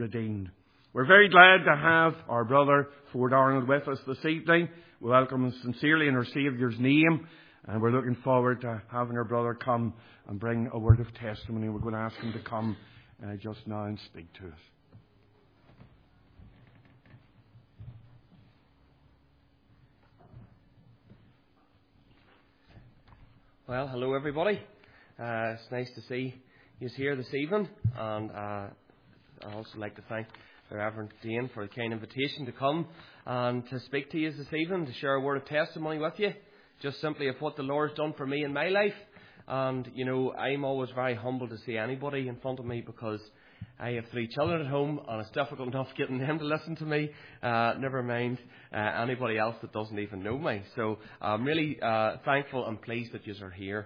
redeemed. We're very glad to have our brother Ford Arnold with us this evening. We welcome him sincerely in our Saviour's name, and we're looking forward to having our brother come and bring a word of testimony. We're going to ask him to come just now and speak to us. Well, hello everybody. It's nice to see you here this evening, and I'd also like to thank the Reverend Dane for the kind invitation to come and to speak to you this evening, to share a word of testimony with you, just simply of what the Lord's done for me in my life. And, you know, I'm always very humble to see anybody in front of me because I have 3 children at home and it's difficult enough getting them to listen to me, never mind anybody else that doesn't even know me. So I'm really thankful and pleased that you are here.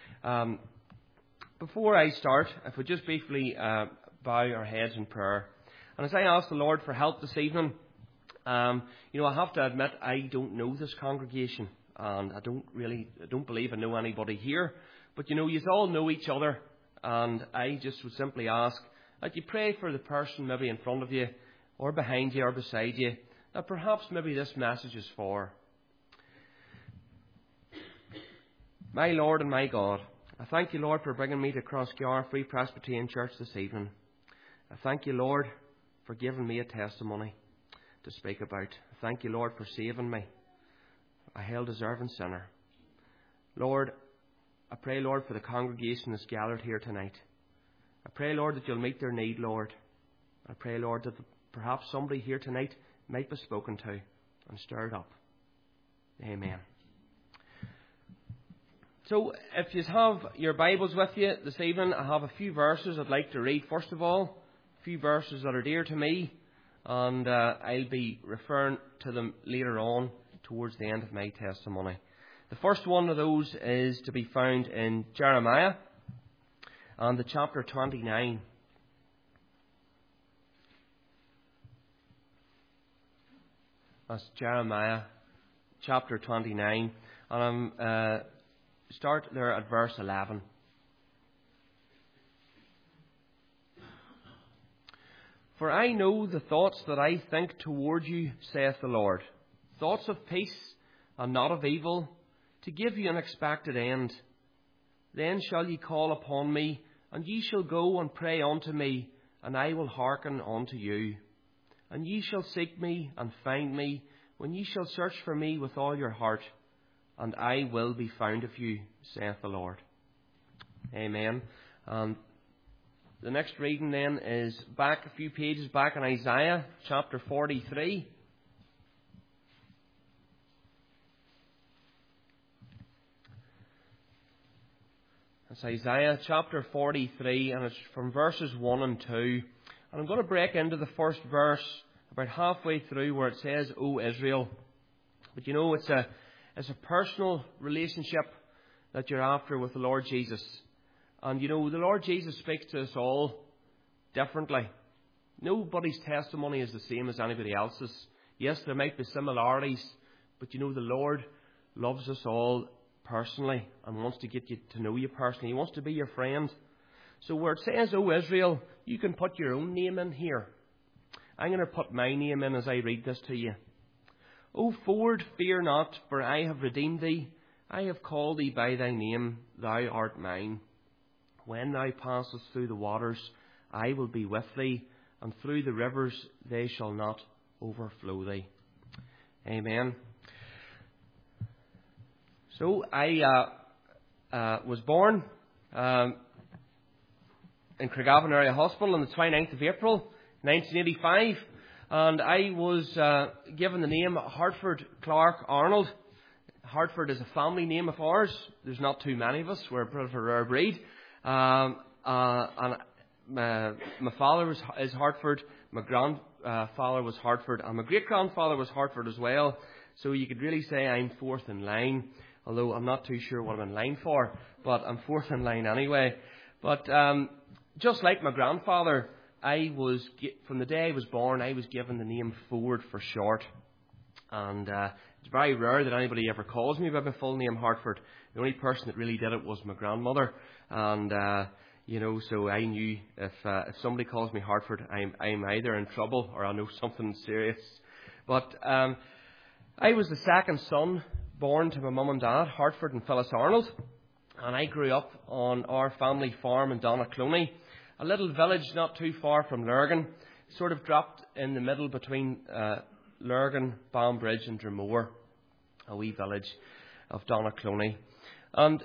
Before I start, if we just briefly bow our heads in prayer. And as I ask the Lord for help this evening, you know, I have to admit I don't know this congregation, and I don't believe I know anybody here. But you know, you all know each other, and I just would simply ask that you pray for the person maybe in front of you, or behind you, or beside you, that perhaps maybe this message is for. My Lord and my God, I thank you, Lord, for bringing me to Crossgar Free Presbyterian Church this evening. I thank you, Lord, for giving me a testimony to speak about. I thank you, Lord, for saving me, a hell-deserving sinner. Lord, I pray, Lord, for the congregation that's gathered here tonight. I pray, Lord, that you'll meet their need, Lord. I pray, Lord, that perhaps somebody here tonight might be spoken to and stirred up. Amen. So, if you have your Bibles with you this evening, I have a few verses I'd like to read. First of all, a few verses that are dear to me, and I'll be referring to them later on towards the end of my testimony. The first one of those is to be found in Jeremiah and the chapter 29. That's Jeremiah chapter 29, and I'm start there at verse 11. For I know the thoughts that I think toward you, saith the Lord, thoughts of peace and not of evil, to give you an expected end. Then shall ye call upon me, and ye shall go and pray unto me, and I will hearken unto you. And ye shall seek me and find me, when ye shall search for me with all your heart, and I will be found of you, saith the Lord. Amen. The next reading then is back a few pages back in Isaiah chapter 43. It's Isaiah chapter 43, and it's from verses 1 and 2. And I'm going to break into the first verse about halfway through where it says, O Israel. But you know, it's a personal relationship that you're after with the Lord Jesus. And you know, the Lord Jesus speaks to us all differently. Nobody's testimony is the same as anybody else's. Yes, there might be similarities, but you know, the Lord loves us all personally and wants to get you to know you personally. He wants to be your friend. So where it says, O Israel, you can put your own name in here. I'm going to put my name in as I read this to you. O Ford, fear not, for I have redeemed thee. I have called thee by thy name, thou art mine. When thou passest through the waters, I will be with thee, and through the rivers they shall not overflow thee. Amen. So I was born in Craigavon Area Hospital on the 29th of April, 1985. And I was given the name Hartford Clark Arnold. Hartford is a family name of ours. There's not too many of us. We're a bit of a rare breed. And my father is Hartford. My grandfather was Hartford. And my great-grandfather was Hartford as well. So you could really say I'm fourth in line. Although I'm not too sure what I'm in line for. But I'm fourth in line anyway. But just like my grandfather, from the day I was born, I was given the name Ford for short. And it's very rare that anybody ever calls me by my full name, Hartford. The only person that really did it was my grandmother. And, So I knew if somebody calls me Hartford, I'm either in trouble or I know something serious. But I was the second son born to my mum and dad, Hartford and Phyllis Arnold, and I grew up on our family farm in Donaghcloney, a little village not too far from Lurgan, sort of dropped in the middle between Lurgan, Banbridge and Dromore, a wee village of Donaghcloney. And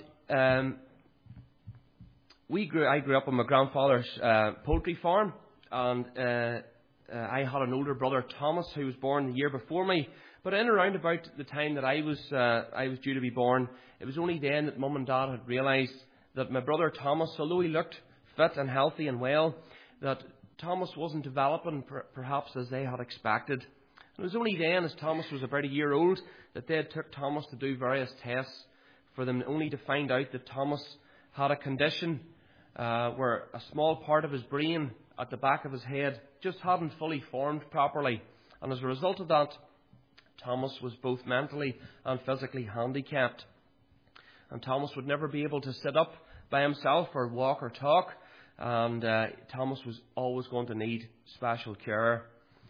I grew up on my grandfather's poultry farm, and I had an older brother, Thomas, who was born the year before me. But in around about the time that I was due to be born, it was only then that Mum and Dad had realised that my brother Thomas, although he looked fit and healthy and well, that Thomas wasn't developing perhaps as they had expected. And it was only then, as Thomas was about a year old, that they had took Thomas to do various tests for them, only to find out that Thomas had a condition where a small part of his brain at the back of his head just hadn't fully formed properly. And as a result of that, Thomas was both mentally and physically handicapped. And Thomas would never be able to sit up by himself or walk or talk. And Thomas was always going to need special care.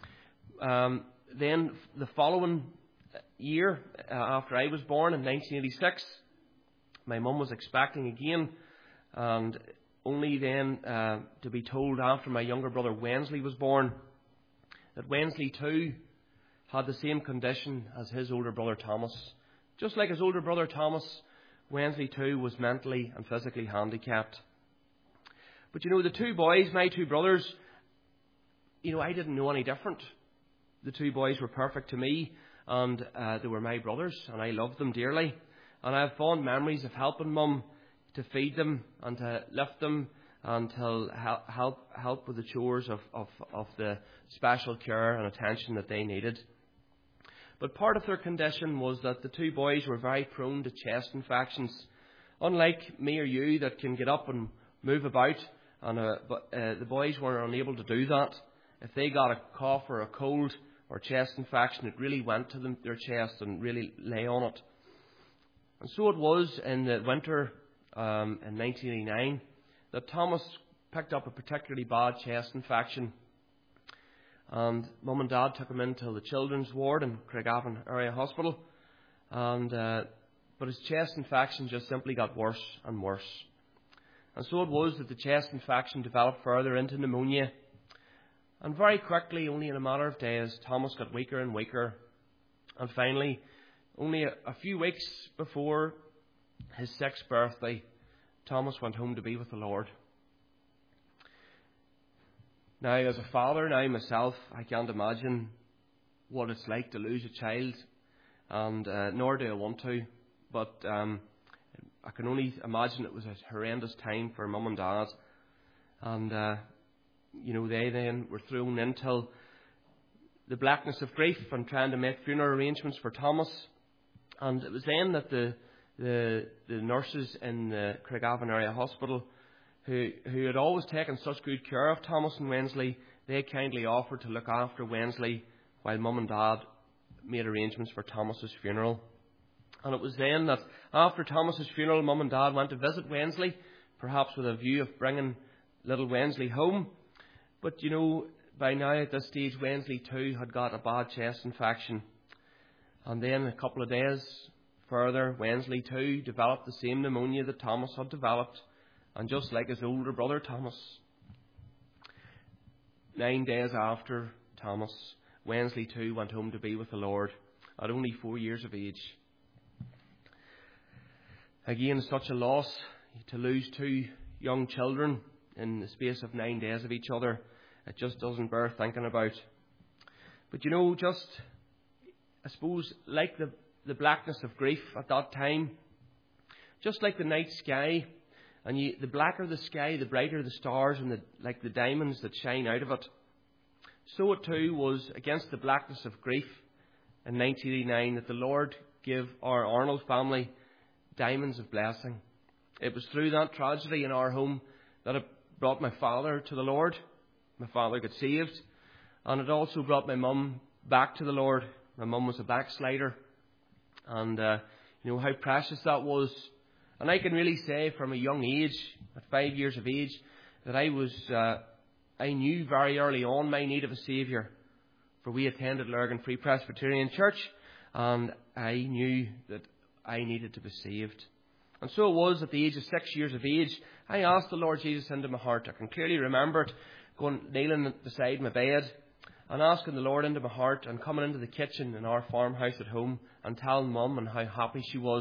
Then the following year, after I was born in 1986, my mum was expecting again. And only then to be told after my younger brother Wensley was born that Wensley too had the same condition as his older brother Thomas. Just like his older brother Thomas, Wensley too was mentally and physically handicapped. But the two boys, my two brothers, I didn't know any different. The two boys were perfect to me, and they were my brothers, and I loved them dearly. And I have fond memories of helping Mum to feed them and to lift them and to help with the chores of the special care and attention that they needed. But part of their condition was that the two boys were very prone to chest infections. Unlike me or you that can get up and move about, and the boys were unable to do that. If they got a cough or a cold or chest infection, it really went to their chest and really lay on it. And so it was in the winter in 1989 that Thomas picked up a particularly bad chest infection. And Mum and Dad took him into the children's ward in Craigavon Area Hospital. But his chest infection just simply got worse and worse. And so it was that the chest infection developed further into pneumonia. And very quickly, only in a matter of days, Thomas got weaker and weaker. And finally, only a few weeks before his 6th birthday, Thomas went home to be with the Lord. Now, as a father, myself, I can't imagine what it's like to lose a child, and nor do I want to. But I can only imagine it was a horrendous time for Mum and Dad. And, they then were thrown into the blackness of grief and trying to make funeral arrangements for Thomas. And it was then that the nurses in the Craigavon Area Hospital, who had always taken such good care of Thomas and Wensley, they kindly offered to look after Wensley while Mum and Dad made arrangements for Thomas's funeral. And it was then that after Thomas's funeral, Mum and Dad went to visit Wensley, perhaps with a view of bringing little Wensley home. But, by now at this stage, Wensley too had got a bad chest infection. And then a couple of days further, Wensley too developed the same pneumonia that Thomas had developed. And just like his older brother Thomas, 9 days after Thomas, Wensley too went home to be with the Lord at only 4 years of age. Again, such a loss to lose two young children in the space of 9 days of each other. It just doesn't bear thinking about. But I suppose, like the blackness of grief at that time, just like the night sky, and the blacker the sky, the brighter the stars and like the diamonds that shine out of it. So it too was against the blackness of grief in 1989 that the Lord gave our Arnold family diamonds of blessing. It was through that tragedy in our home that it brought my father to the Lord. My father got saved. And it also brought my mum back to the Lord. My mum was a backslider. And, how precious that was. And I can really say from a young age, at 5 years of age, that I knew very early on my need of a Saviour. For we attended Lurgan Free Presbyterian Church, and I knew that I needed to be saved. And so it was at the age of 6 years of age, I asked the Lord Jesus into my heart. I can clearly remember it, kneeling beside my bed and asking the Lord into my heart and coming into the kitchen in our farmhouse at home and telling Mum and how happy she was.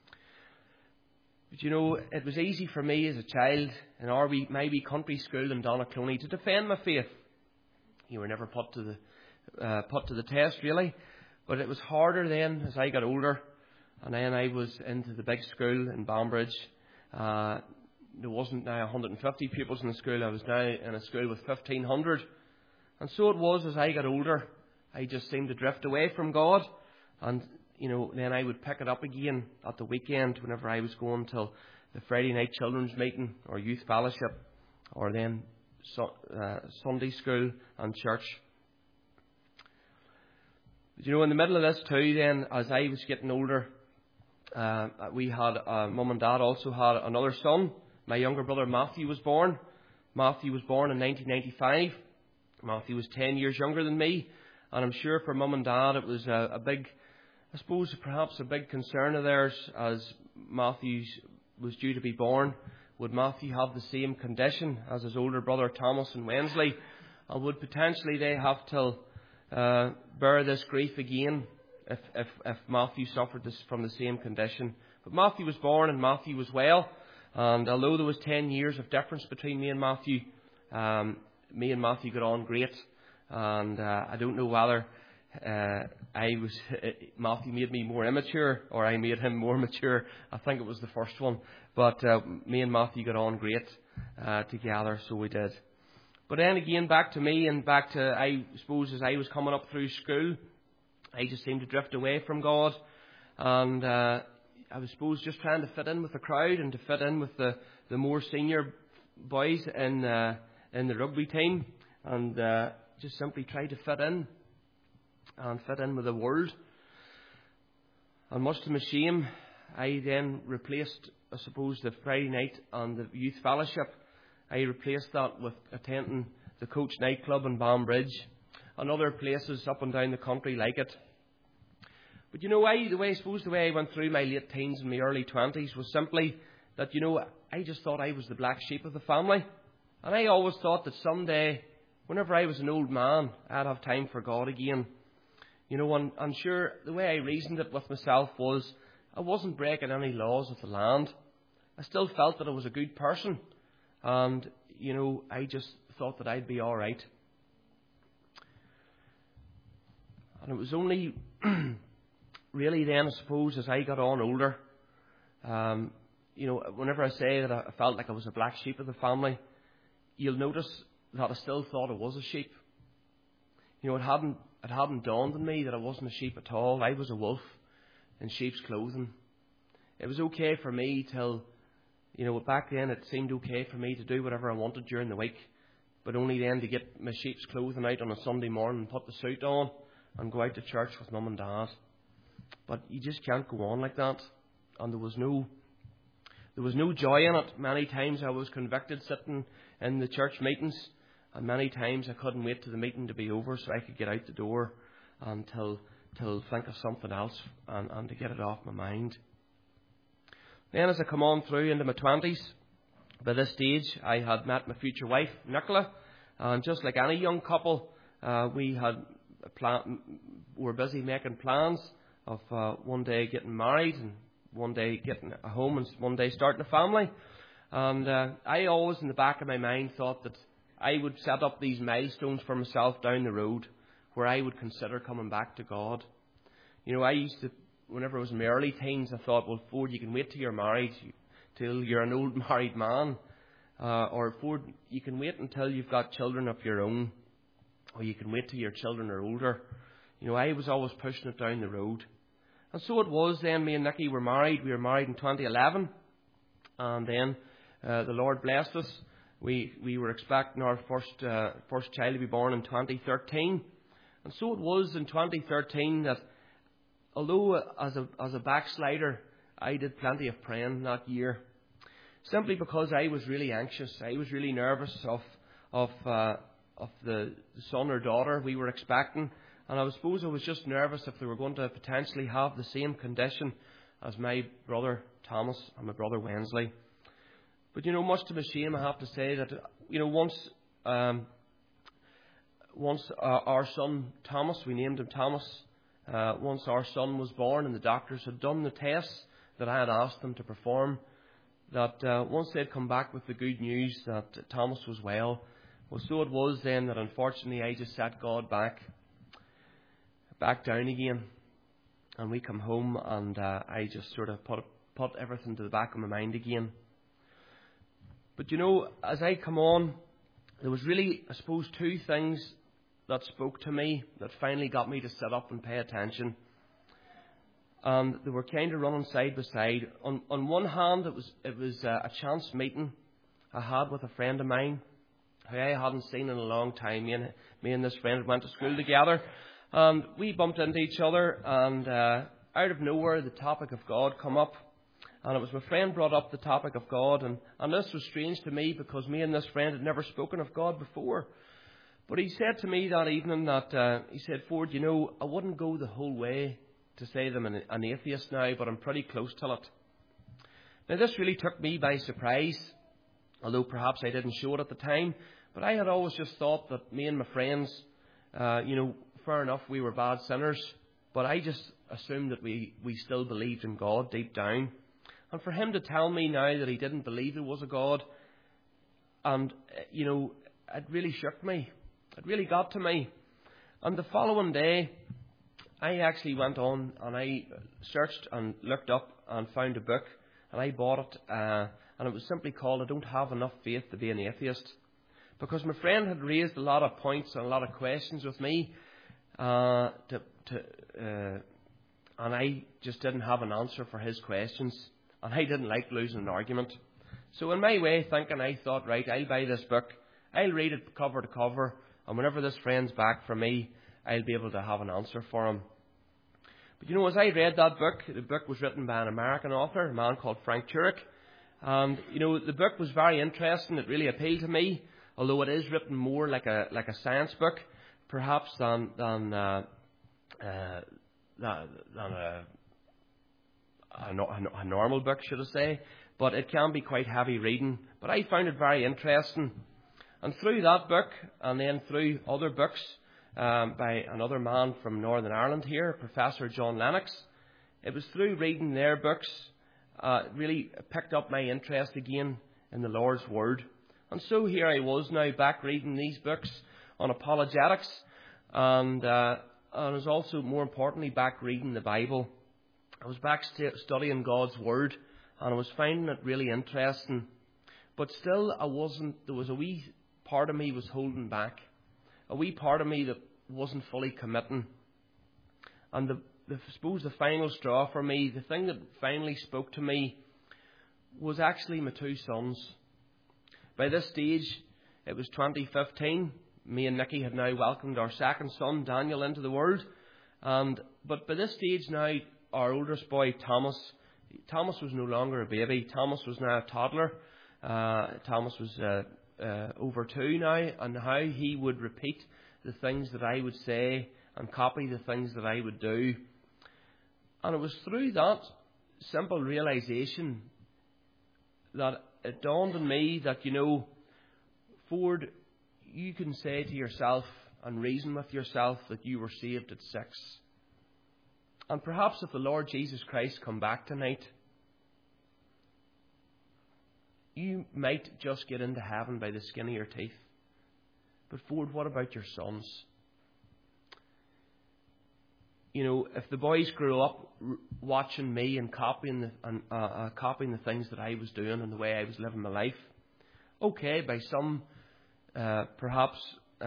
But it was easy for me as a child in my wee country school in Donaghcloney to defend my faith. You were never put to the test really, but it was harder then as I got older. And then I was into the big school in Banbridge. There wasn't now 150 pupils in the school. I was now in a school with 1,500. And so it was as I got older. I just seemed to drift away from God. And, then I would pick it up again at the weekend whenever I was going to the Friday night children's meeting or youth fellowship or then Sunday school and church. But, in the middle of this too then, as I was getting older, we had, Mum and Dad also had another son. My younger brother Matthew was born. Matthew was born in 1995. Matthew was 10 years younger than me. And I'm sure for Mum and Dad it was perhaps a big concern of theirs as Matthew was due to be born. Would Matthew have the same condition as his older brother Thomas and Wensley? And would potentially they have to bear this grief again if Matthew suffered this from the same condition? But Matthew was born and Matthew was well. And although there was 10 years of difference between me and Matthew got on great. And I don't know whether Matthew made me more immature or I made him more mature. I think it was the first one. But me and Matthew got on great together, so we did. But then again, back to me and back to, I suppose, as I was coming up through school, I just seemed to drift away from God. And I was, suppose, just trying to fit in with the crowd and to fit in with the more senior boys in the rugby team. And just simply try to fit in and fit in with the world. And much to my shame, I then replaced, I suppose, the Friday night and the youth fellowship. I replaced that with attending the Coach nightclub in Banbridge and other places up and down the country like it. But the way I went through my late teens and my early 20s was simply that, I just thought I was the black sheep of the family. And I always thought that someday, whenever I was an old man, I'd have time for God again. And sure, the way I reasoned it with myself was I wasn't breaking any laws of the land. I still felt that I was a good person. And, I just thought that I'd be all right. And it was only really then, I suppose, as I got on older, whenever I say that I felt like I was a black sheep of the family, you'll notice that I still thought I was a sheep. It hadn't dawned on me that I wasn't a sheep at all. I was a wolf in sheep's clothing. It was okay for me till, back then it seemed okay for me to do whatever I wanted during the week, but only then to get my sheep's clothing out on a Sunday morning and put the suit on and go out to church with Mum and Dad. But you just can't go on like that. And there was no joy in it. Many times I was convicted sitting in the church meetings, and many times I couldn't wait for the meeting to be over so I could get out the door until think of something else and to get it off my mind. Then as I come on through into my 20s, by this stage I had met my future wife, Nicola, and just like any young couple, we were busy making plans of one day getting married and one day getting a home and one day starting a family. And I always in the back of my mind thought that I would set up these milestones for myself down the road where I would consider coming back to God. I used to, whenever I was in my early teens, I thought, well, Ford, you can wait till you're married, till you're an old married man. Or Ford, you can wait until you've got children of your own. Or you can wait till your children are older. I was always pushing it down the road. And so it was then, me and Nicky were married. We were married in 2011. And then the Lord blessed us. We were expecting our first child to be born in 2013. And so it was in 2013 that although as a backslider I did plenty of praying that year, simply because I was really anxious. I was really nervous of the son or daughter we were expecting, and I suppose I was just nervous if they were going to potentially have the same condition as my brother Thomas and my brother Wensley. But much to my shame, I have to say that once our son Thomas, we named him Thomas, once our son was born and the doctors had done the tests that I had asked them to perform, that once they'd come back with the good news that Thomas was well, so it was then that unfortunately I just set God back down again, and we come home and I just sort of put everything to the back of my mind again. But as I come on, there was really, I suppose, two things that spoke to me that finally got me to sit up and pay attention. And they were kind of running side by side. On one hand, it was a chance meeting I had with a friend of mine who I hadn't seen in a long time. Me and this friend went to school together, and we bumped into each other, and out of nowhere the topic of God come up. And it was my friend brought up the topic of God, and this was strange to me because me and this friend had never spoken of God before. But he said to me that evening that, he said, Ford, I wouldn't go the whole way to say that I'm an atheist now, but I'm pretty close to it. Now this really took me by surprise, although perhaps I didn't show it at the time. But I had always just thought that me and my friends, fair enough, we were bad sinners, but I just assumed that we still believed in God deep down. And for him to tell me now that he didn't believe there was a God, and, it really shook me. It really got to me. And the following day, I actually went on and I searched and looked up and found a book, and I bought it, and it was simply called I Don't Have Enough Faith to Be an Atheist. Because my friend had raised a lot of points and a lot of questions with me, and I just didn't have an answer for his questions. And I didn't like losing an argument. So in my way of thinking, I thought, right, I'll buy this book. I'll read it cover to cover. And whenever this friend's back from me, I'll be able to have an answer for him. But as I read that book, the book was written by an American author, a man called Frank Turek. And, the book was very interesting. It really appealed to me, although it is written more like a science book, perhaps than a normal book, should I say. But it can be quite heavy reading. But I found it very interesting. And through that book, and then through other books by another man from Northern Ireland here, Professor John Lennox, it was through reading their books really picked up my interest again in the Lord's Word. And so here I was now back reading these books on apologetics, and I was also, more importantly, back reading the Bible. I was back studying God's Word, and I was finding it really interesting. But still, there was a wee part of me was holding back. A wee part of me that wasn't fully committing. And I suppose the final straw for me, the thing that finally spoke to me, was actually my two sons. By this stage, it was 2015. Me and Nicky had now welcomed our second son, Daniel, into the world. But by this stage now, our oldest boy, Thomas was no longer a baby. Thomas was now a toddler. Thomas was over 2 now, and how he would repeat the things that I would say and copy the things that I would do. And it was through that simple realization that it dawned on me that, Ford, you can say to yourself and reason with yourself that you were saved at 6. And perhaps if the Lord Jesus Christ come back tonight, you might just get into heaven by the skin of your teeth. But Ford, what about your sons? If the boys grew up watching me and copying the things that I was doing and the way I was living my life, okay, by some perhaps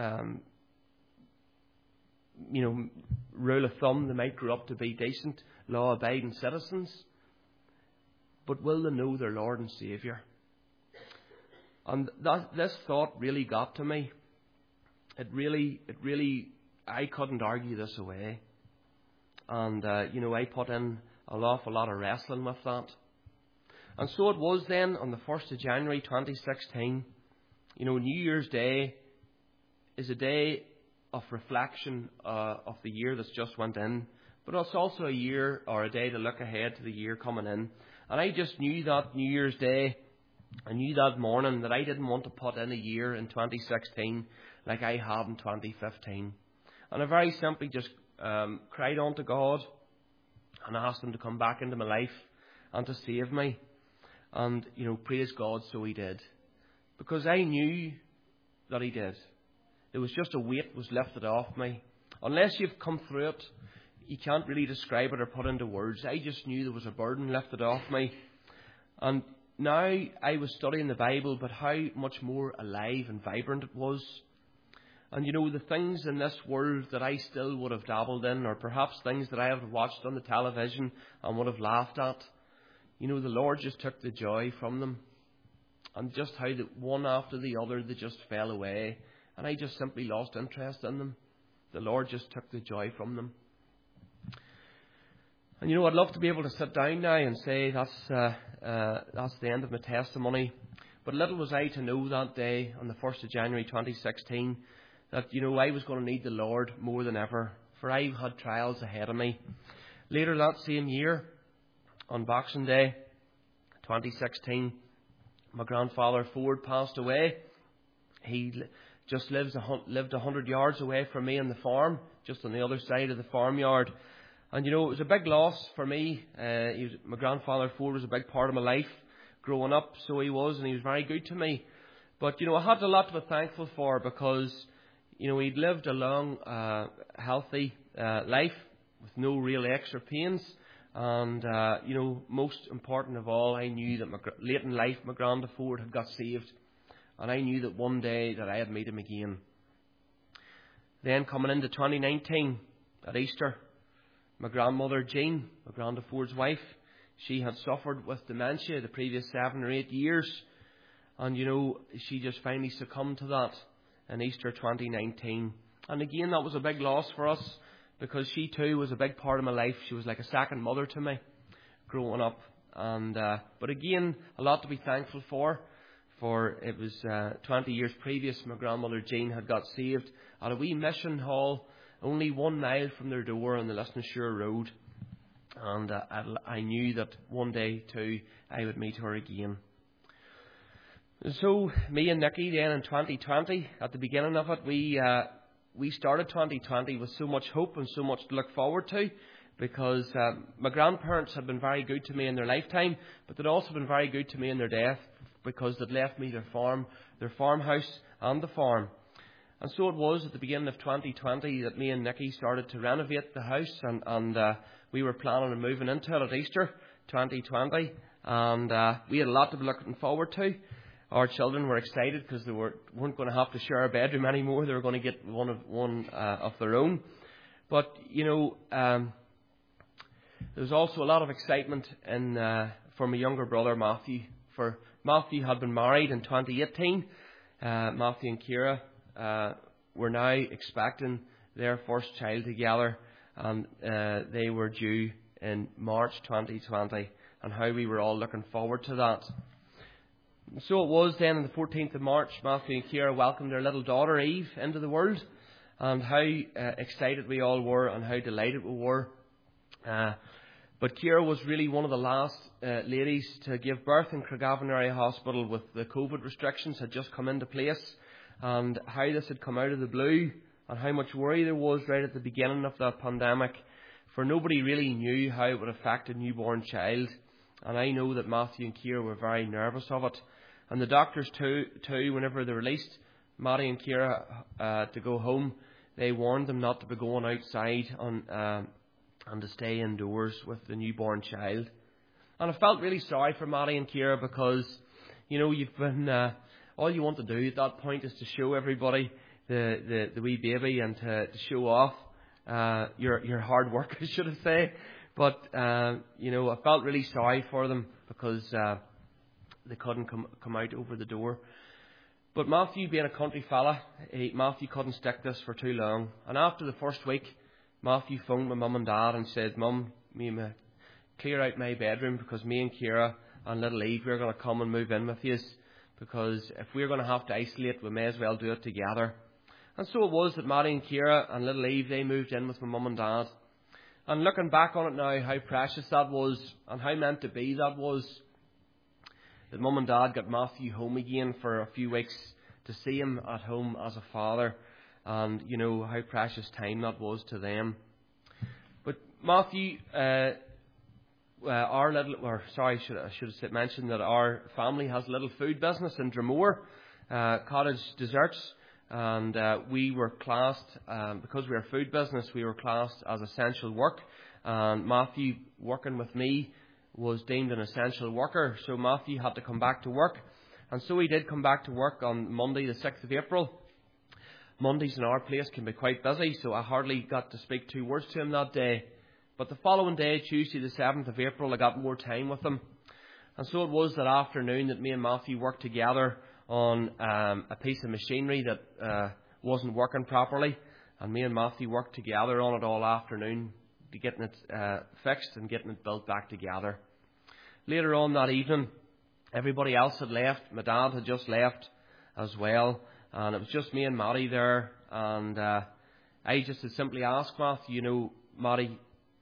rule of thumb, they might grow up to be decent, law-abiding citizens. But will they know their Lord and Saviour? And this thought really got to me. It really, I couldn't argue this away. And, I put in an awful lot of wrestling with that. And so it was then on the 1st of January 2016. New Year's Day is a day of reflection of the year that's just went in, but it's also a year or a day to look ahead to the year coming in. And I just knew that New Year's Day, I knew that morning that I didn't want to put in a year in 2016 like I had in 2015. And I very simply just cried on to God and asked Him to come back into my life and to save me. And, praise God, so He did. Because I knew that He did. It was just a weight was lifted off me. Unless you've come through it, you can't really describe it or put into words. I just knew there was a burden lifted off me. And now I was studying the Bible, but how much more alive and vibrant it was. And the things in this world that I still would have dabbled in, or perhaps things that I have watched on the television and would have laughed at, the Lord just took the joy from them. And just how that one after the other, they just fell away. And I just simply lost interest in them. The Lord just took the joy from them. And I'd love to be able to sit down now and say that's the end of my testimony. But little was I to know that day, on the 1st of January 2016, that, I was going to need the Lord more than ever. For I had trials ahead of me. Later that same year, on Boxing Day 2016, my grandfather Ford passed away. He just lived 100 yards away from me on the farm, just on the other side of the farmyard. And it was a big loss for me. My grandfather Ford was a big part of my life growing up, so he was, and he was very good to me. But I had a lot to be thankful for, because he'd lived a long, healthy life with no real extra pains. And most important of all, I knew that late in life, my Granda Ford had got saved. And I knew that one day that I had meet him again. Then coming into 2019, at Easter, my grandmother Jean, my Granda Ford's wife, she had suffered with dementia the previous 7 or 8 years. And she just finally succumbed to that in Easter 2019. And again, that was a big loss for us, because she too was a big part of my life. She was like a second mother to me growing up. And but again, a lot to be thankful for it was 20 years previous, my grandmother Jean had got saved at a wee mission hall only 1 mile from their door on the Listonshire Road. And I knew that one day too I would meet her again. So me and Nicky then in 2020, at the beginning of it, we started 2020 with so much hope and so much to look forward to, because my grandparents had been very good to me in their lifetime, but they'd also been very good to me in their death, because they'd left me their farmhouse and the farm. And so it was at the beginning of 2020 that me and Nicky started to renovate the house, and we were planning on moving into it at Easter 2020, and we had a lot to be looking forward to. Our children were excited because they weren't going to have to share a bedroom anymore. They were going to get one of their own. But there was also a lot of excitement for my younger brother Matthew. For Matthew had been married in 2018. Matthew and Kira were now expecting their first child together, and they were due in March 2020. And how we were all looking forward to that. So it was then on the 14th of March, Matthew and Kira welcomed their little daughter Eve into the world, and how excited we all were and how delighted we were. But Kira was really one of the last ladies to give birth in Craigavon Area Hospital, with the COVID restrictions had just come into place, and how this had come out of the blue, and how much worry there was right at the beginning of that pandemic, for nobody really knew how it would affect a newborn child. And I know that Matthew and Kira were very nervous of it. And the doctors too, whenever they released Matty and Kira to go home, they warned them not to be going outside and to stay indoors with the newborn child. And I felt really sorry for Matty and Kira, because, you've been, all you want to do at that point is to show everybody the wee baby, and to show off your hard work, I should say. But, I felt really sorry for them, because they couldn't come out over the door. But Matthew, being a country fella, Matthew couldn't stick this for too long. And after the first week, Matthew phoned my mum and dad and said, "Mum, me and my clear out my bedroom because me and Ciara and little Eve, we're going to come and move in with you, because if we're going to have to isolate, we may as well do it together. And so it was that Matty and Ciara and little Eve, they moved in with my mum and dad. And looking back on it now, how precious that was and how meant to be that was, that mum and dad got Matthew home again for a few weeks to see him at home as a father. And you know how precious time that was to them. But Matthew, I should have mentioned that our family has a little food business in Dromore, cottage desserts, and we were classed, because we are a food business, we were classed as essential work, and Matthew, working with me, was deemed an essential worker, so Matthew had to come back to work, and so he did come back to work on Monday the 6th of April. Mondays in our place can be quite busy, so I hardly got to speak 2 words to him that day. But the following day, Tuesday the 7th of April, I got more time with him. And so it was that afternoon that me and Matthew worked together on a piece of machinery that wasn't working properly. And me and Matthew worked together on it all afternoon to getting it fixed and getting it built back together. Later on that evening, everybody else had left. My dad had just left as well. And it was just me and Matty there. And I just had simply asked Matthew, you know, Matty,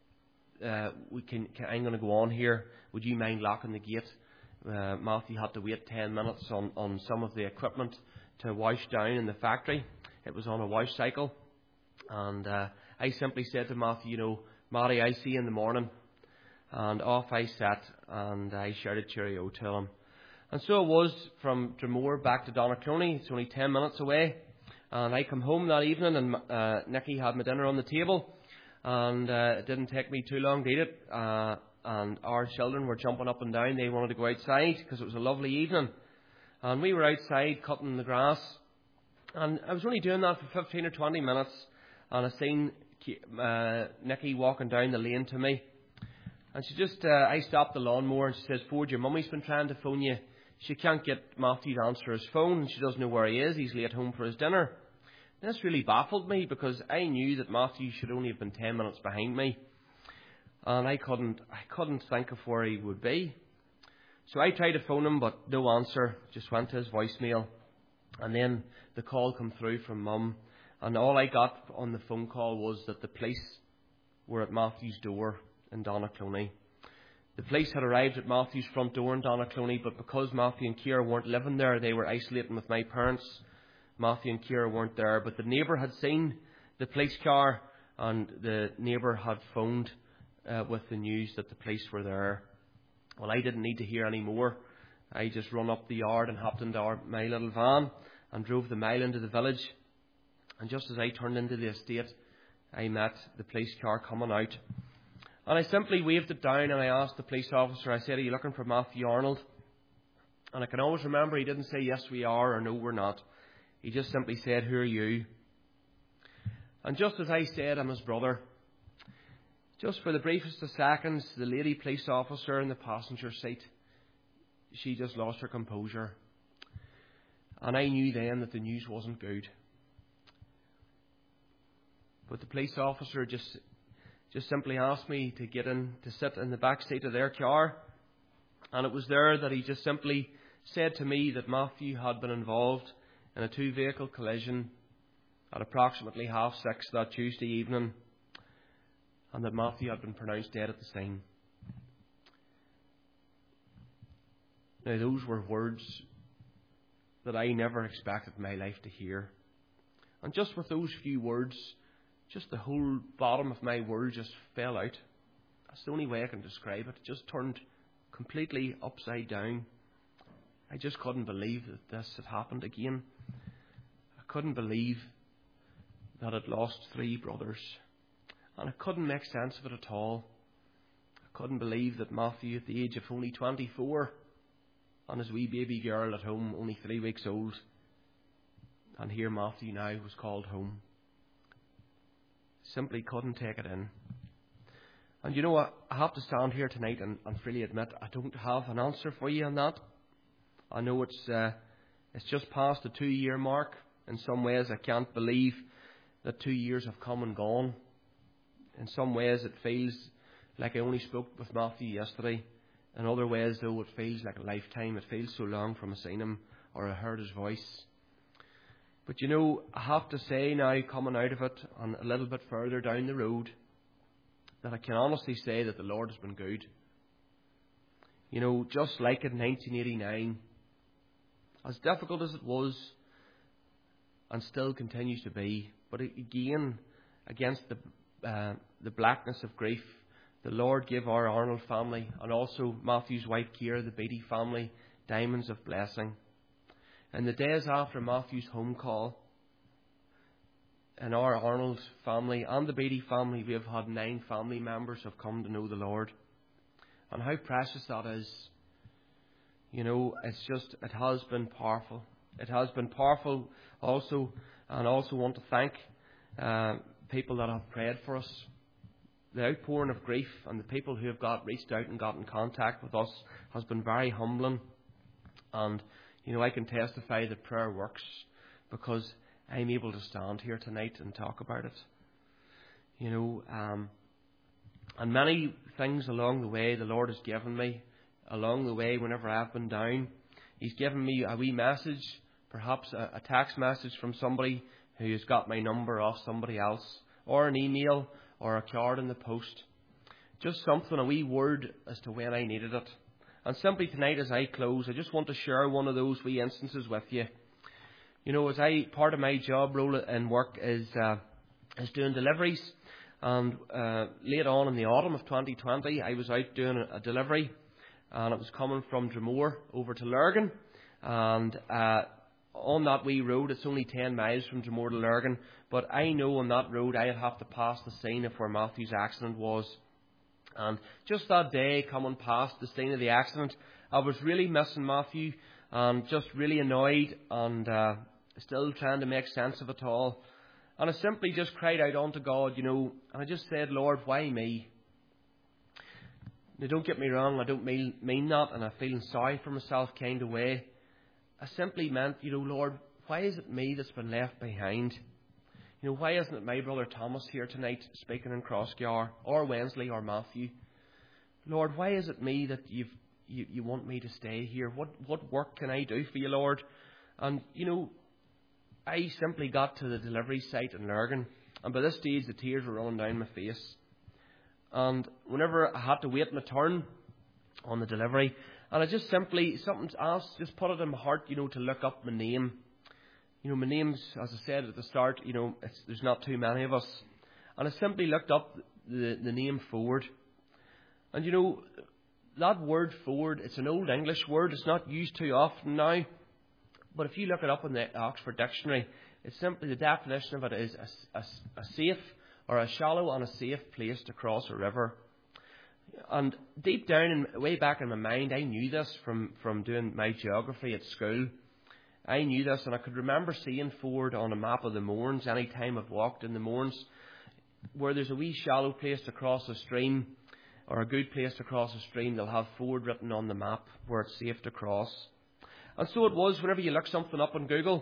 I'm going to go on here. Would you mind locking the gate? Matthew had to wait 10 minutes on some of the equipment to wash down in the factory. It was on a wash cycle. And I simply said to Matthew, you know, Matty, I'll see you in the morning. And off I sat and I shouted cheerio to him. And so it was from Dromore back to Donaghcloney. It's only 10 minutes away. And I come home that evening and Nicky had my dinner on the table. And it didn't take me too long to eat it. And our children were jumping up and down. They wanted to go outside because it was a lovely evening. And we were outside cutting the grass. And I was only doing that for 15 or 20 minutes. And I seen Nicky walking down the lane to me. And she just, I stopped the lawnmower and she says, Ford, your mummy's been trying to phone you. She can't get Matthew to answer his phone. And she doesn't know where he is. He's late home for his dinner. This really baffled me because I knew that Matthew should only have been 10 minutes behind me. And I couldn't think of where he would be. So I tried to phone him, but no answer. Just went to his voicemail. And then the call come through from Mum. And all I got on the phone call was that the police were at Matthew's door in Donaghcloney. The police had arrived at Matthew's front door in Donaghcloney, but because Matthew and Ciara weren't living there, they were isolating with my parents. Matthew and Ciara weren't there, but the neighbour had seen the police car, and the neighbour had phoned with the news that the police were there. Well, I didn't need to hear any more. I just run up the yard and hopped into my little van and drove the mile into the village. And just as I turned into the estate, I met the police car coming out. And I simply waved it down and I asked the police officer, I said, are you looking for Matthew Arnold? And I can always remember he didn't say, yes, we are, or no, we're not. He just simply said, who are you? And just as I said, I'm his brother. Just for the briefest of seconds, the lady police officer in the passenger seat, she just lost her composure. And I knew then that the news wasn't good. But the police officer just simply asked me to get in, to sit in the back seat of their car. And it was there that he just simply said to me that Matthew had been involved in a 2-vehicle collision at approximately 6:30 that Tuesday evening, and that Matthew had been pronounced dead at the scene. Now, those were words that I never expected in my life to hear. And just with those few words, just the whole bottom of my world just fell out. That's the only way I can describe it. It just turned completely upside down. I just couldn't believe that this had happened again. I couldn't believe that I'd lost 3 brothers. And I couldn't make sense of it at all. I couldn't believe that Matthew, at the age of only 24, and his wee baby girl at home, only 3 weeks old, and here Matthew now was called home. Simply couldn't take it in. And you know what? I have to stand here tonight and freely admit I don't have an answer for you on that. I know it's just past the 2-year mark. In some ways, I can't believe that 2 years have come and gone. In some ways, it feels like I only spoke with Matthew yesterday. In other ways, though, it feels like a lifetime. It feels so long from I seen him or I heard his voice. But I have to say now, coming out of it and a little bit further down the road, that I can honestly say that the Lord has been good. Just like in 1989, as difficult as it was, and still continues to be, but again, against the blackness of grief, the Lord gave our Arnold family, and also Matthew's wife Ciara, the Beattie family, diamonds of blessing. In the days after Matthew's home call, in our Arnold family and the Beattie family, we have had 9 family members who have come to know the Lord. And how precious that is. It has been powerful. It has been powerful also, and I also want to thank people that have prayed for us. The outpouring of grief and the people who have reached out and got in contact with us has been very humbling. And, I can testify that prayer works because I'm able to stand here tonight and talk about it. And many things along the way the Lord has given me, along the way whenever I've been down. He's given me a wee message, perhaps a text message from somebody who has got my number off somebody else, or an email, or a card in the post. Just something, a wee word as to when I needed it. And simply tonight as I close, I just want to share one of those wee instances with you. Part of my job role in work is doing deliveries. And late on in the autumn of 2020, I was out doing a delivery, and it was coming from Dromore over to Lurgan. And on that wee road, it's only 10 miles from Dromore to Lurgan, but I know on that road I'd have to pass the scene of where Matthew's accident was. And just that day, coming past the scene of the accident, I was really missing Matthew, and just really annoyed, and still trying to make sense of it all. And I simply just cried out unto God, and I just said, Lord, why me? Now, don't get me wrong, I don't mean that, and I'm feeling sorry for myself kind of way. I simply meant, Lord, why is it me that's been left behind? Why isn't it my brother Thomas here tonight speaking in Crossgar, or Wensley, or Matthew? Lord, why is it me that you want me to stay here? What work can I do for you, Lord? And, I simply got to the delivery site in Lurgan, and by this stage the tears were running down my face. And whenever I had to wait my turn on the delivery, and I just simply, something else just put it in my heart, to look up my name. My name's, as I said at the start, there's not too many of us. And I simply looked up the name Ford. And that word Ford, it's an old English word, it's not used too often now. But if you look it up in the Oxford Dictionary, it's simply, the definition of it is a safe, or a shallow and a safe place to cross a river. And deep down, way back in my mind, I knew this from doing my geography at school. I knew this, and I could remember seeing Ford on a map of the Mournes any time I've walked in the Mournes, where there's a wee shallow place to cross a stream, or a good place to cross a stream, they'll have Ford written on the map where it's safe to cross. And so it was, whenever you look something up on Google,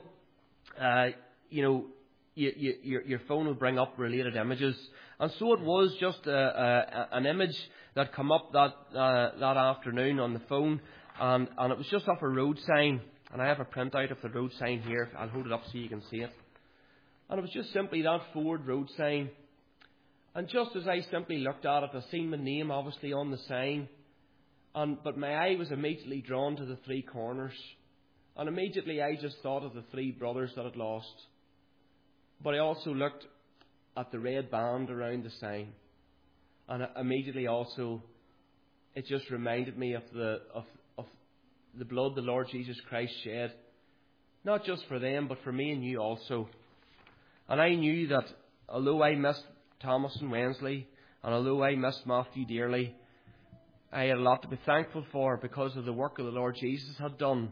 your phone will bring up related images. And so it was just an image that come up that afternoon on the phone, and it was just off a road sign. And I have a printout of the road sign here. I'll hold it up so you can see it. And it was just simply that Ford road sign. And just as I simply looked at it, I seen my name obviously on the sign. But my eye was immediately drawn to the 3 corners. And immediately I just thought of the 3 brothers that I'd lost. But I also looked at the red band around the sign. And immediately also, it just reminded me of the blood the Lord Jesus Christ shed. Not just for them, but for me and you also. And I knew that although I missed Thomas and Wensley, and although I missed Matthew dearly, I had a lot to be thankful for because of the work that the Lord Jesus had done.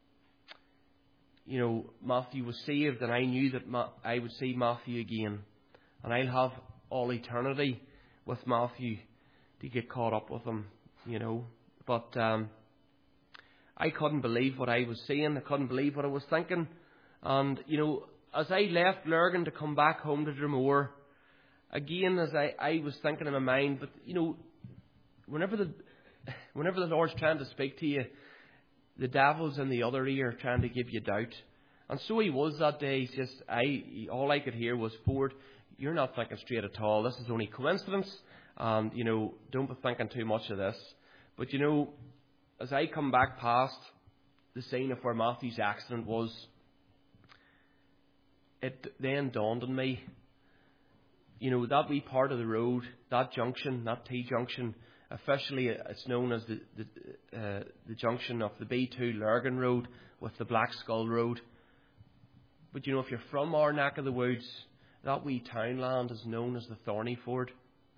Matthew was saved, and I knew that I would see Matthew again. And I'll have all eternity with Matthew to get caught up with him, But I couldn't believe what I was seeing. I couldn't believe what I was thinking. And, as I left Lurgan to come back home to Dromore, again, as I was thinking in my mind, but, whenever the Lord's trying to speak to you, the devil's in the other ear trying to give you doubt. And so he was that day. He's just, all I could hear was, Ford, you're not thinking straight at all. This is only coincidence. And, don't be thinking too much of this. But, as I come back past the scene of where Matthew's accident was, it then dawned on me, that wee part of the road, that junction, that T-junction, officially it's known as the junction of the B2 Lurgan Road with the Black Skull Road. But if you're from our neck of the woods, that wee townland is known as the Thorny Ford.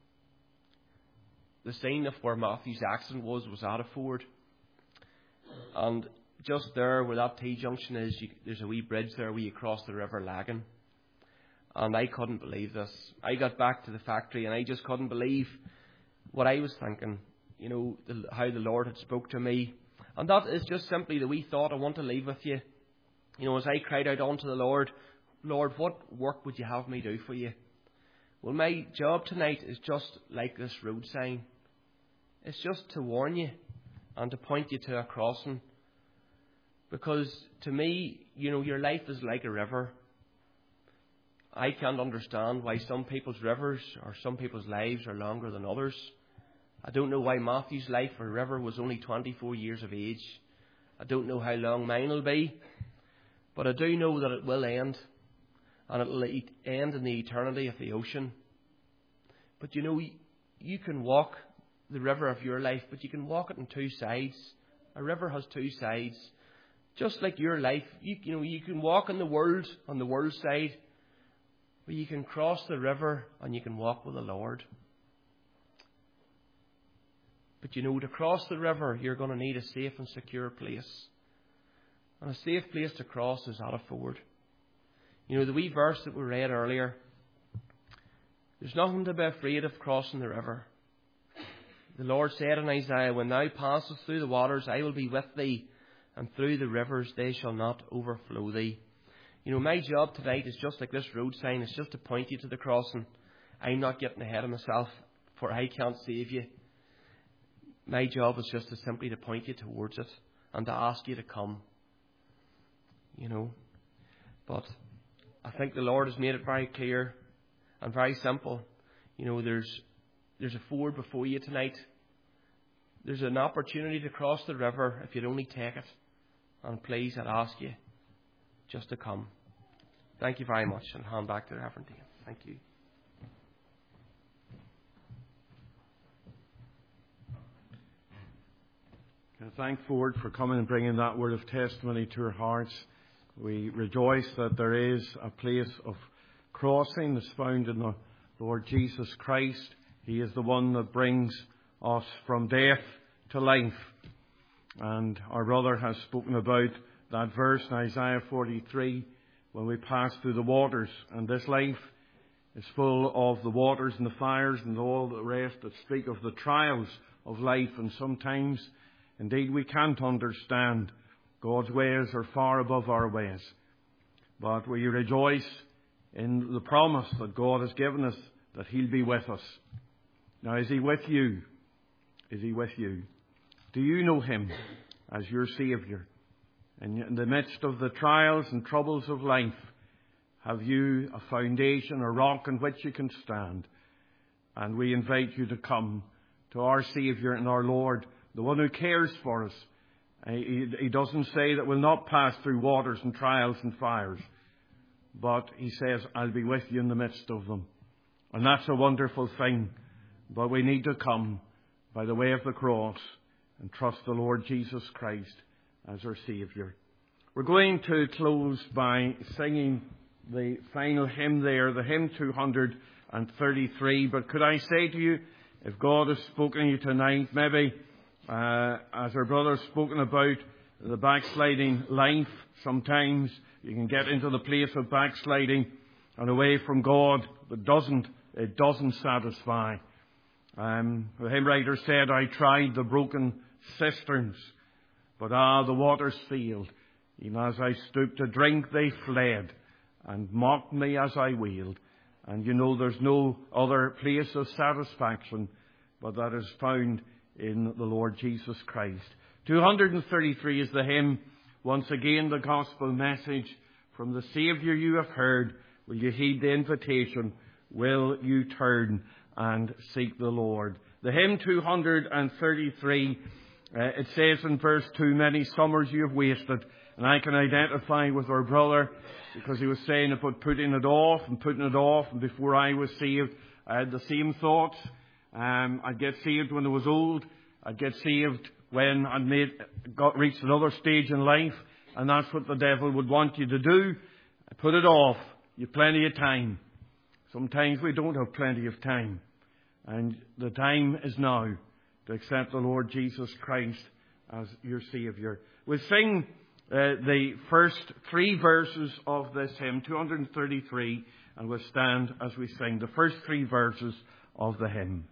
The scene of where Matthew's accident was at a ford. And just there where that T-junction is, there's a wee bridge there where you cross the River Lagan. And I couldn't believe this. I got back to the factory and I just couldn't believe what I was thinking. How the Lord had spoke to me. And that is just simply the wee thought I want to leave with you. As I cried out unto the Lord, Lord, what work would you have me do for you? Well, my job tonight is just like this road sign. It's just to warn you and to point you to a crossing. Because to me, your life is like a river. I can't understand why some people's rivers or some people's lives are longer than others. I don't know why Matthew's life or river was only 24 years of age. I don't know how long mine will be. But I do know that it will end. And it will end in the eternity of the ocean. But you can walk the river of your life, but you can walk it on two sides. A river has two sides. Just like your life, you can walk on the world side, but you can cross the river and you can walk with the Lord. But to cross the river, you're going to need a safe and secure place. And a safe place to cross is at a ford. The wee verse that we read earlier, there's nothing to be afraid of crossing the river. The Lord said in Isaiah, when thou passest through the waters, I will be with thee, and through the rivers they shall not overflow thee. My job tonight is just like this road sign. It's just to point you to the crossing. I'm not getting ahead of myself, for I can't save you. My job is just simply to point you towards it and to ask you to come. But I think the Lord has made it very clear and very simple. There's a ford before you tonight. There's an opportunity to cross the river if you'd only take it. And please, I'd ask you just to come. Thank you very much, and hand back to the Reverend Dean. Thank you. I thank Ford for coming and bringing that word of testimony to our hearts. We rejoice that there is a place of crossing that's found in the Lord Jesus Christ. He is the one that brings us from death to life. And our brother has spoken about that verse in Isaiah 43, when we pass through the waters. And this life is full of the waters and the fires and all the rest that speak of the trials of life. And sometimes, indeed, we can't understand. God's ways are far above our ways. But we rejoice in the promise that God has given us, that He'll be with us. Now, is He with you? Is He with you? Do you know Him as your Saviour? In the midst of the trials and troubles of life, have you a foundation, a rock on which you can stand? And we invite you to come to our Saviour and our Lord, the one who cares for us. He doesn't say that we'll not pass through waters and trials and fires, but He says, I'll be with you in the midst of them. And that's a wonderful thing. But we need to come by the way of the cross and trust the Lord Jesus Christ as our Saviour. We're going to close by singing the final hymn there, the hymn 233. But could I say to you, if God has spoken to you tonight, maybe as our brother's spoken about the backsliding life, sometimes you can get into the place of backsliding and away from God, but it doesn't satisfy. The hymn writer said, I tried the broken cisterns, but the waters failed. Even as I stooped to drink, they fled and mocked me as I wailed. And there's no other place of satisfaction but that is found in the Lord Jesus Christ. 233 is the hymn. Once again, the gospel message from the Saviour you have heard. Will you heed the invitation? Will you turn and seek the Lord? The hymn 233, it says in verse 2, many summers you have wasted. And I can identify with our brother because he was saying about putting it off. And before I was saved, I had the same thoughts. I'd get saved when I was old. I'd get saved when I'd reached another stage in life. And that's what the devil would want you to do. Put it off. You've plenty of time. Sometimes we don't have plenty of time. And the time is now to accept the Lord Jesus Christ as your Saviour. We'll sing the first three verses of this hymn, 233, and we'll stand as we sing the first three verses of the hymn.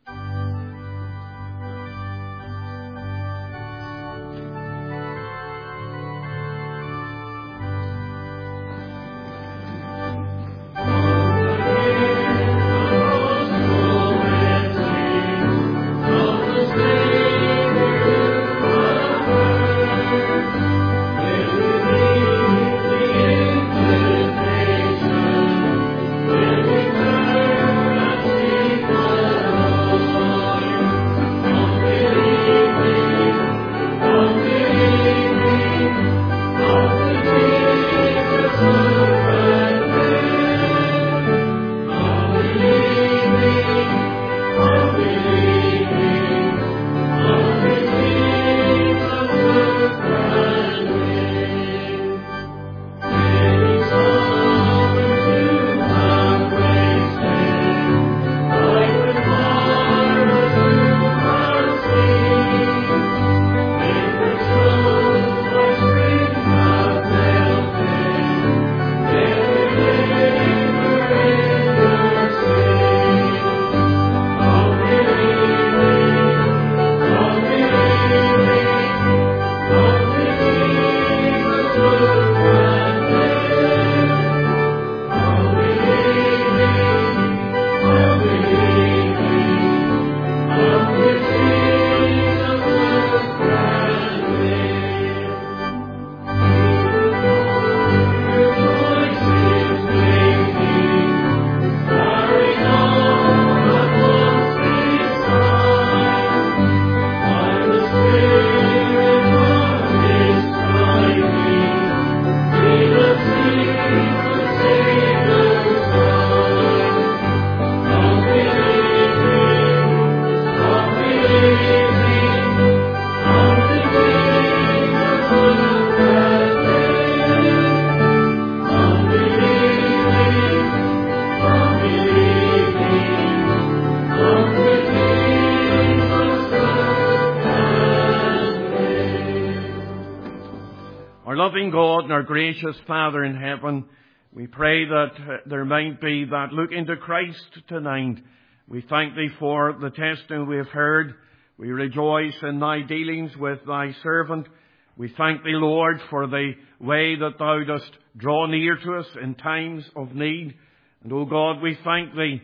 Loving God and our gracious Father in heaven, we pray that there might be that look into Christ tonight. We thank Thee for the testimony we have heard. We rejoice in Thy dealings with Thy servant. We thank Thee, Lord, for the way that Thou dost draw near to us in times of need. And, O God, we thank Thee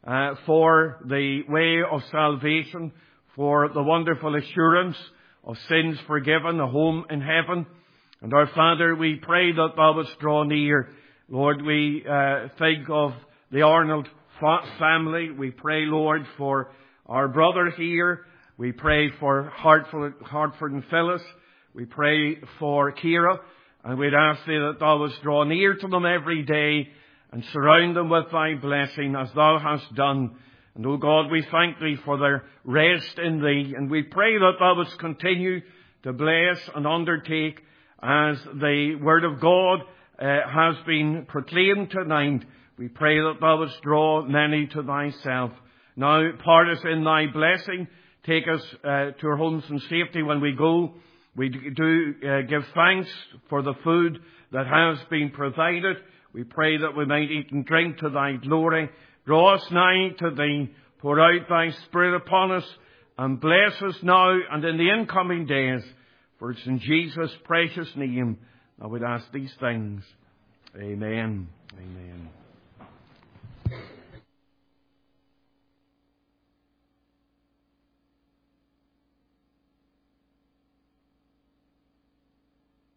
for the way of salvation, for the wonderful assurance of sins forgiven, a home in heaven. And our Father, we pray that Thou wouldst draw near. Lord, we think of the Arnold family. We pray, Lord, for our brother here. We pray for Hartford and Phyllis. We pray for Kira. And we'd ask Thee that Thou wouldst draw near to them every day and surround them with Thy blessing as Thou hast done. And, O God, we thank Thee for their rest in Thee. And we pray that Thou wouldst continue to bless and undertake as the Word of God has been proclaimed tonight. We pray that Thou wouldst draw many to Thyself. Now, part us in Thy blessing. Take us to our homes in safety when we go. We do give thanks for the food that has been provided. We pray that we might eat and drink to Thy glory. Draw us nigh to Thee. Pour out Thy Spirit upon us and bless us now and in the incoming days. For it's in Jesus' precious name I would ask these things. Amen. Amen.